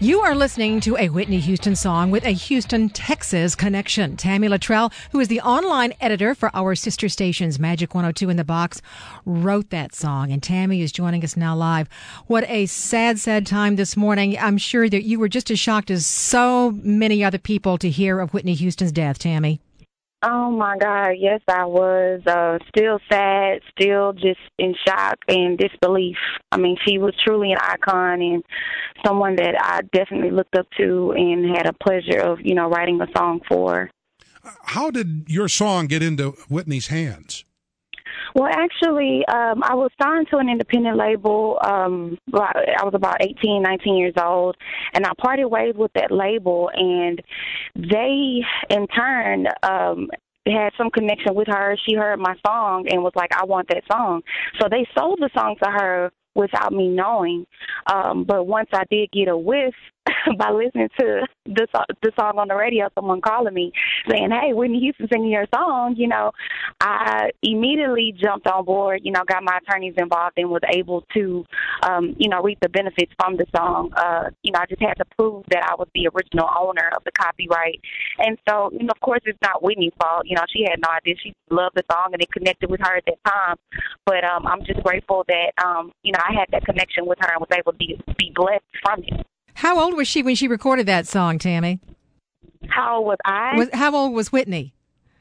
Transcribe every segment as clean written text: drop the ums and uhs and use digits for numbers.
You are listening to a Whitney Houston song with a Houston, Texas connection. Tammy Luttrell, who is the online editor for our sister stations, Magic 102 in the Box, wrote that song. And Tammy is joining us now live. What a sad, sad time this morning. I'm sure that you were just as shocked as so many other people to hear of Whitney Houston's death, Tammy. Oh, my God. Yes, I was still sad, still just in shock and disbelief. I mean, she was truly an icon and someone that I definitely looked up to and had a pleasure of, writing a song for. How did your song get into Whitney's hands? Well, actually, I was signed to an independent label. I was about 18, 19 years old, and I parted ways with that label, and they, in turn, had some connection with her. She heard my song and was like, I want that song. So they sold the song to her without me knowing. But once I did get a whiff by listening to the song on the radio, someone calling me saying, hey, Whitney Houston singing your song, I immediately jumped on board, got my attorneys involved and was able to, reap the benefits from the song. I just had to prove that I was the original owner of the copyright. And so, of course, it's not Whitney's fault. She had no idea. She loved the song and it connected with her at that time. But I'm just grateful that, I had that connection with her and was able to be blessed from it. How old was she when she recorded that song, Tammy? How old was I? How old was Whitney?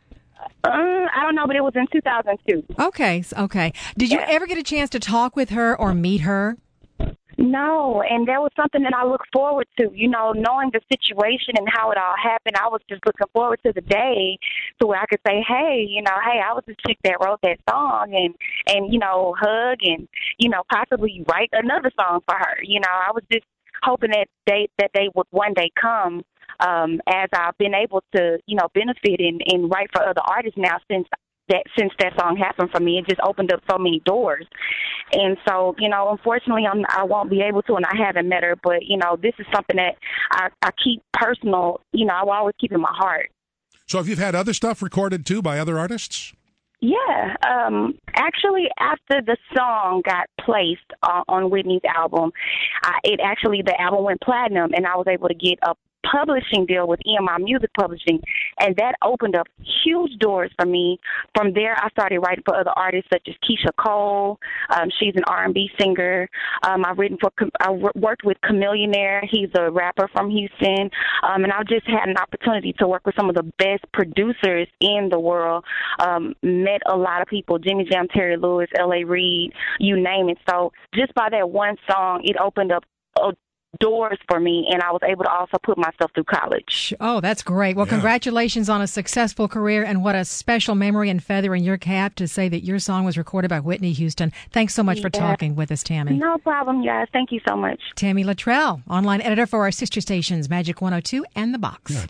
I don't know, but it was in 2002. Okay. Did you ever get a chance to talk with her or meet her? No, and that was something that I look forward to, knowing the situation and how it all happened. I was just looking forward to the day to where I could say, hey, I was the chick that wrote that song and hug and, possibly write another song for her. I was just hoping that they would one day come as I've been able to, benefit and write for other artists now since that song happened for me. It just opened up so many doors. And so, unfortunately, I won't be able to, and I haven't met her, but, this is something that I keep personal, I will always keep in my heart. So have you had other stuff recorded, too, by other artists? Yeah. Actually, after the song got placed on Whitney's album, the album went platinum, and I was able to get a publishing deal with EMI Music Publishing, and that opened up huge doors for me. From there, I started writing for other artists such as Keisha Cole. She's an R&B singer. I worked with Chamillionaire. He's a rapper from Houston, and I just had an opportunity to work with some of the best producers in the world. Met a lot of people: Jimmy Jam, Terry Lewis, L.A. Reid, you name it. So just by that one song, it opened up doors for me, and I was able to also put myself through college. Oh, that's great. Well, Congratulations on a successful career, and what a special memory and feather in your cap to say that your song was recorded by Whitney Houston. Thanks so much for talking with us, Tammy. No problem, guys. Thank you so much. Tammy Luttrell, online editor for our sister stations, Magic 102 and The Box. Yeah.